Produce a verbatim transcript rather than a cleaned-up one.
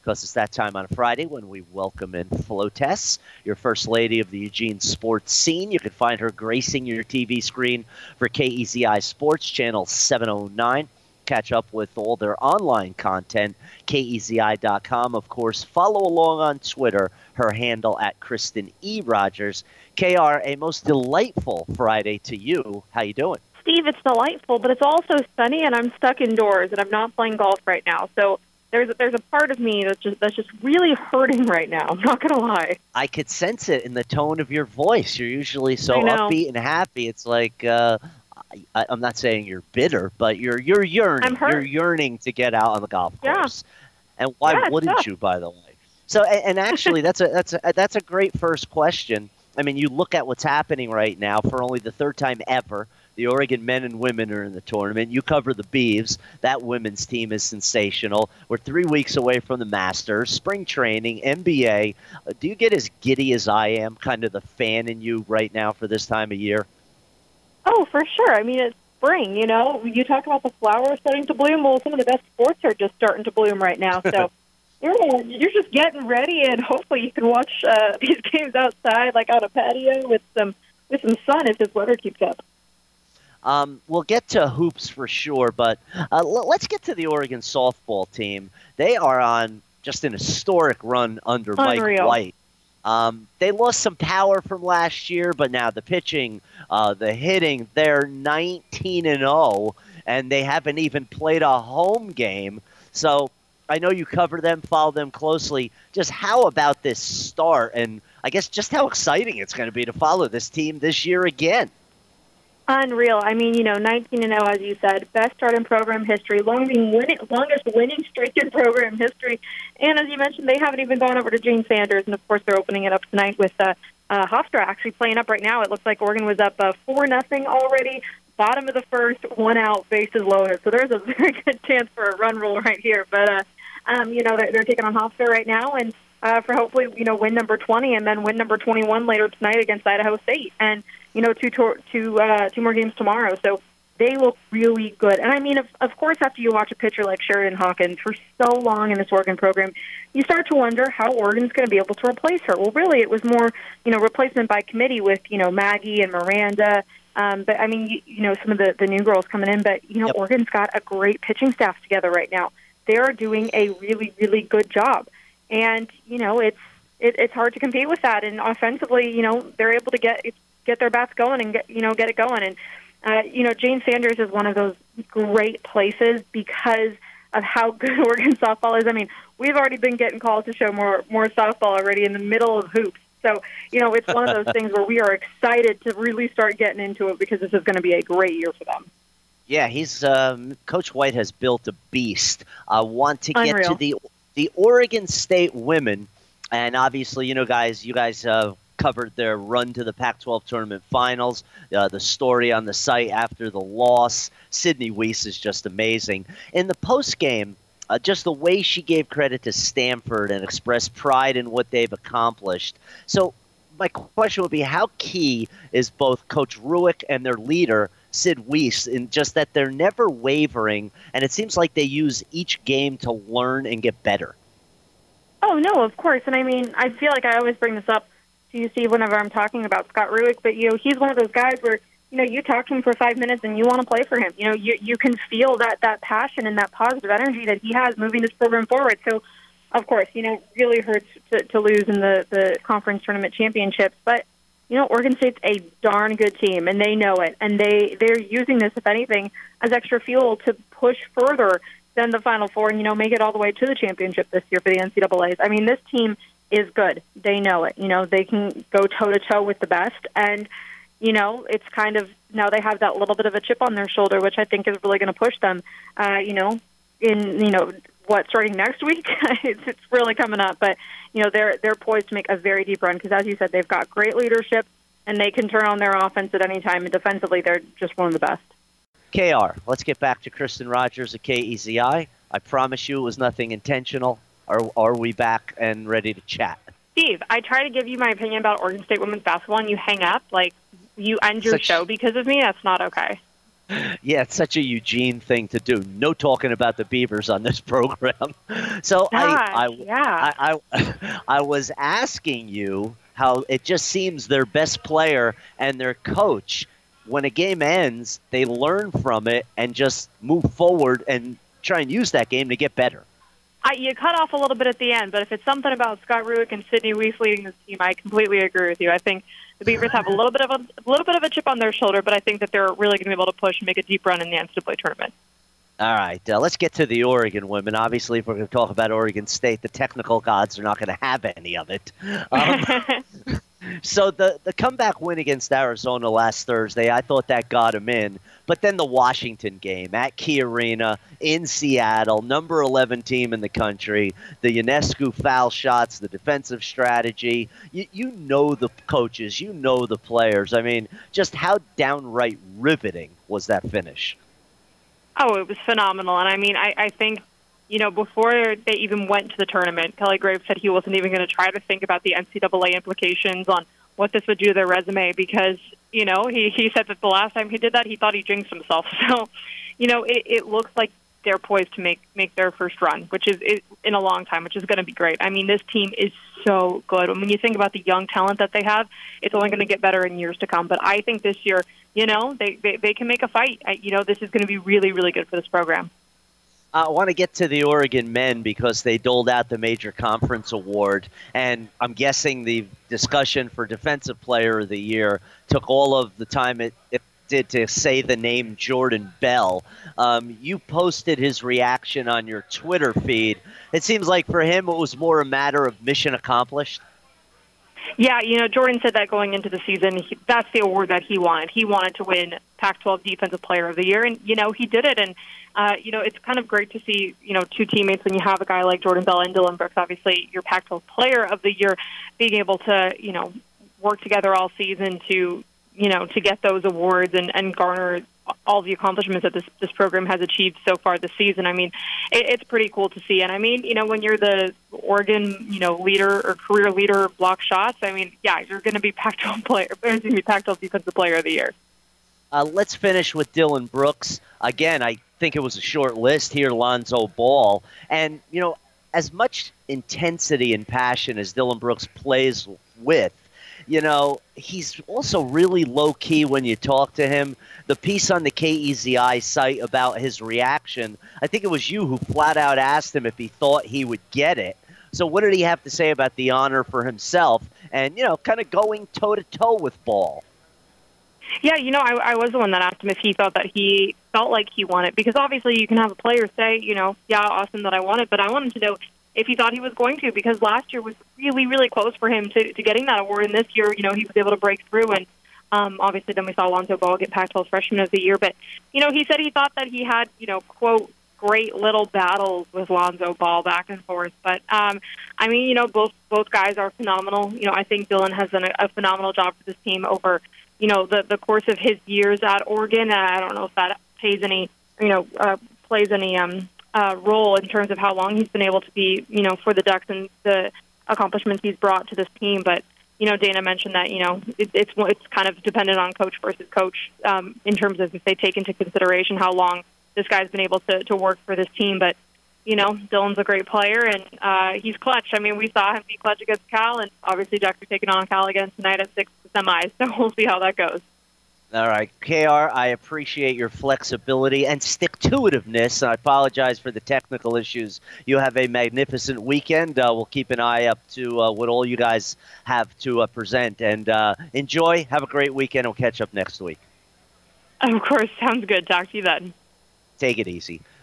because it's that time on Friday when we welcome in Flo Tess, your first lady of the Eugene sports scene. You can find her gracing your T V screen for K E Z I Sports, channel seven oh nine. Catch up with all their online content, K E Z I dot com. Of course, follow along on Twitter, her handle at Kristen E. Rogers. K R, a most delightful Friday to you. How you doing? Steve, it's delightful, but it's also sunny, and I'm stuck indoors, and I'm not playing golf right now. So there's a, there's a part of me that's just that's just really hurting right now. I'm not gonna lie. I could sense it in the tone of your voice. You're usually so upbeat and happy. It's like uh, I, I'm not saying you're bitter, but you're you're yearning. I'm hurt. You're yearning to get out on the golf course. Yeah. And why yeah, wouldn't you? By the way. So and, and actually, that's a that's a that's a great first question. I mean, you look at what's happening right now. For only the third time ever, the Oregon men and women are in the tournament. You cover the Beavs. That women's team is sensational. We're three weeks away from the Masters, spring training, N B A. Uh, do you get as giddy as I am, kind of the fan in you right now for this time of year? Oh, for sure. I mean, it's spring, you know. You talk about the flowers starting to bloom. Well, some of the best sports are just starting to bloom right now. So you're, you're just getting ready, and hopefully you can watch uh, these games outside, like on a patio with some, with some sun if this weather keeps up. Um, we'll get to hoops for sure, but uh, l- let's get to the Oregon softball team. They are on just an historic run under Unreal. Mike White. Um, they lost some power from last year, but now the pitching, uh, the hitting, they're nineteen and oh, and they haven't even played a home game. So I know you cover them, follow them closely. Just how about this start, and I guess just how exciting it's going to be to follow this team this year again. Unreal. I mean, you know, nineteen and oh, as you said, best start in program history, longest winning, longest winning streak in program history. And as you mentioned, they haven't even gone over to Gene Sanders, and of course they're opening it up tonight with uh, uh, Hofstra actually playing up right now. It looks like Oregon was up uh, four nothing already, bottom of the first, one out, bases loaded. So there's a very good chance for a run roll right here. But uh, um, you know, they're, they're taking on Hofstra right now, and uh, for hopefully you know win number twenty and then win number twenty-one later tonight against Idaho State. And you know, two tor- two uh, two more games tomorrow. So they look really good. And I mean, of, of course, after you watch a pitcher like Sheridan Hawkins for so long in this Oregon program, you start to wonder how Oregon's going to be able to replace her. Well, really, it was more, you know, replacement by committee with, you know, Maggie and Miranda. Um, but, I mean, you, you know, some of the, the new girls coming in. But, you know, yep. Oregon's got a great pitching staff together right now. They are doing a really, really good job. And, you know, it's it, it's hard to compete with that. And offensively, you know, they're able to get get their bats going and get you know get it going. And uh, you know, Jane Sanders is one of those great places because of how good Oregon softball is. I mean, we've already been getting calls to show more more softball already in the middle of hoops. So you know, it's one of those things where we are excited to really start getting into it because this is going to be a great year for them. Yeah, he's um, Coach White has built a beast. I want to get Unreal. to the the Oregon State women, and obviously, you know, guys, you guys. Uh, covered their run to the Pac twelve tournament finals, uh, the story on the site after the loss. Sydney Weiss is just amazing. In the postgame, uh, just the way she gave credit to Stanford and expressed pride in what they've accomplished. So my question would be, how key is both Coach Ruick and their leader, Sid Weiss, in just that they're never wavering, and it seems like they use each game to learn and get better? Oh, no, of course. And I mean, I feel like I always bring this up to you, Steve, whenever I'm talking about Scott Ruick, but, you know, he's one of those guys where, you know, you talk to him for five minutes and you want to play for him. You know, you you can feel that, that passion and that positive energy that he has moving this program forward. So, of course, you know, really hurts to, to lose in the, the conference tournament championships. But, you know, Oregon State's a darn good team, and they know it. And they, they're using this, if anything, as extra fuel to push further than the Final Four and, you know, make it all the way to the championship this year for the N C double A's. I mean, this team is good. They know it. You know, they can go toe-to-toe with the best. And, you know, it's kind of, now they have that little bit of a chip on their shoulder, which I think is really going to push them, uh, you know, in, you know, what, starting next week? it's, it's really coming up. But, you know, they're they're poised to make a very deep run because, as you said, they've got great leadership, and they can turn on their offense at any time. And defensively, they're just one of the best. K R, let's get back to Kristen Rogers at K E Z I. I promise you it was nothing intentional. Are, are we back and ready to chat? Steve, I try to give you my opinion about Oregon State women's basketball, and you hang up. Like, you end your Such... show because of me? That's not okay. Yeah, it's such a Eugene thing to do. No talking about the Beavers on this program. So I, Gosh, I, yeah. I, I, I was asking you how it just seems their best player and their coach, when a game ends, they learn from it and just move forward and try and use that game to get better. I, you cut off a little bit at the end, but if it's something about Scott Ruick and Sidney Weiss leading this team, I completely agree with you. I think the Beavers have a little bit of a, a little bit of a chip on their shoulder, but I think that they're really going to be able to push and make a deep run in the N C double A tournament. All right, uh, let's get to the Oregon women. Obviously, if we're going to talk about Oregon State, the technical gods are not going to have any of it. Um, So the, the comeback win against Arizona last Thursday, I thought that got them in. But then the Washington game at Key Arena in Seattle, number eleven team in the country, the Ionescu foul shots, the defensive strategy. You, you know the coaches, you know the players. I mean, just how downright riveting was that finish? Oh, it was phenomenal. And I mean, I, I think, you know, before they even went to the tournament, Kelly Graves said he wasn't even going to try to think about the N C double A implications on what this would do to their resume because, you know, he, he said that the last time he did that, he thought he jinxed himself. So, you know, it, it looks like they're poised to make, make their first run, which is, is in a long time, which is going to be great. I mean, this team is so good. When you think about the young talent that they have, it's only going to get better in years to come. But I think this year, you know, they, they, they can make a fight. I, you know, this is going to be really, really good for this program. I want to get to the Oregon men because they doled out the Major Conference Award, and I'm guessing the discussion for Defensive Player of the Year took all of the time it, it did to say the name Jordan Bell. Um, you posted his reaction on your Twitter feed. It seems like for him it was more a matter of mission accomplished. Yeah, you know, Jordan said that going into the season, he, that's the award that he wanted. He wanted to win Pac twelve Defensive Player of the Year, and, you know, he did it. And, uh, you know, it's kind of great to see, you know, two teammates when you have a guy like Jordan Bell and Dylan Brooks, obviously your Pac twelve Player of the Year, being able to, you know, work together all season to, you know, to get those awards and, and garner all the accomplishments that this this program has achieved so far this season. I mean, it, it's pretty cool to see. And I mean, you know, when you're the Oregon, you know, leader or career leader block shots, I mean, yeah, you're going to be Pac twelve player, excuse me, Pac twelve Defensive Player of the Year. Uh, let's finish with Dylan Brooks. Again, I think it was a short list here, Lonzo Ball. And, you know, as much intensity and passion as Dylan Brooks plays with, you know, he's also really low-key when you talk to him. The piece on the K E Z I site about his reaction, I think it was you who flat out asked him if he thought he would get it. So what did he have to say about the honor for himself and, you know, kind of going toe-to-toe with Ball? Yeah, you know, I, I was the one that asked him if he thought that he felt like he won it, because obviously you can have a player say, you know, yeah, awesome that I won it, but I wanted to know if he thought he was going to, because last year was really, really close for him to, to getting that award, and this year, you know, he was able to break through, and um, obviously then we saw Lonzo Ball get Pac twelve Freshman of the Year, but, you know, he said he thought that he had, you know, quote, great little battles with Lonzo Ball back and forth, but, um, I mean, you know, both both guys are phenomenal. You know, I think Dylan has done a, a phenomenal job for this team over, you know, the, the course of his years at Oregon. I don't know if that plays any, you know, uh, plays any, um, Uh, role in terms of how long he's been able to be, you know, for the Ducks and the accomplishments he's brought to this team. But, you know, Dana mentioned that, you know, it, it's it's kind of dependent on coach versus coach um, in terms of if they take into consideration how long this guy's been able to, to work for this team. But, you know, Dylan's a great player, and uh, he's clutch. I mean, we saw him be clutch against Cal, and obviously Ducks are taking on Cal again tonight at six semis, so we'll see how that goes. All right, K R, I appreciate your flexibility and stick-to-itiveness. I apologize for the technical issues. You have a magnificent weekend. Uh, we'll keep an eye up to uh, what all you guys have to uh, present. And uh, enjoy. Have a great weekend. We'll catch up next week. Of course. Sounds good. Talk to you then. Take it easy.